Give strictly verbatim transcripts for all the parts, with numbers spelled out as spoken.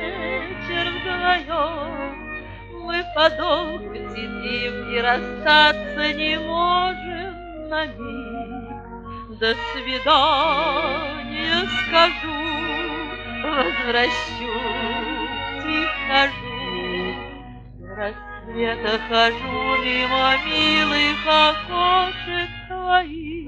вечер вдвоем. Мы подолгу сидим и расстаться не можем на миг. До свидания скажу, возвращусь и хожу. До рассвета хожу мимо милых окошек твоих.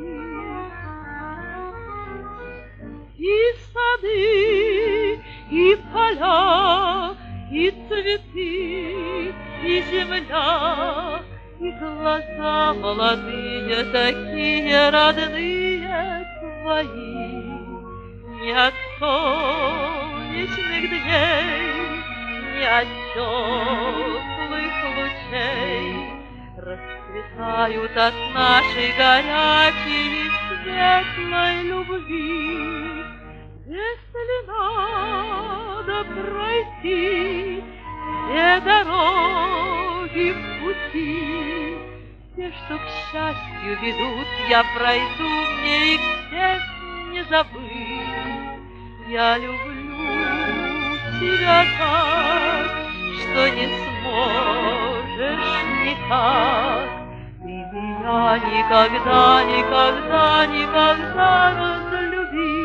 И сады, и поля, и цветы, и земля, и глаза молодые, такие родные твои. Ни от солнечных дней, ни от теплых лучей расцветают от нашей горячей и светлой любви. Если надо пройти все дороги в пути, те, что к счастью ведут, я пройду, мне их всех не забыть. Я люблю тебя так, что не сможешь никак. Ты меня никогда, никогда, никогда разлюби.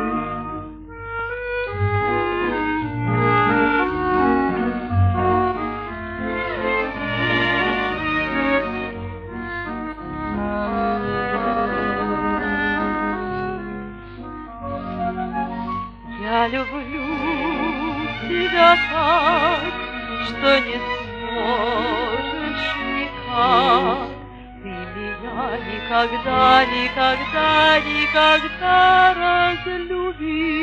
Я люблю тебя так, что не сможешь никак. Ты меня никогда, никогда, никогда разлюби.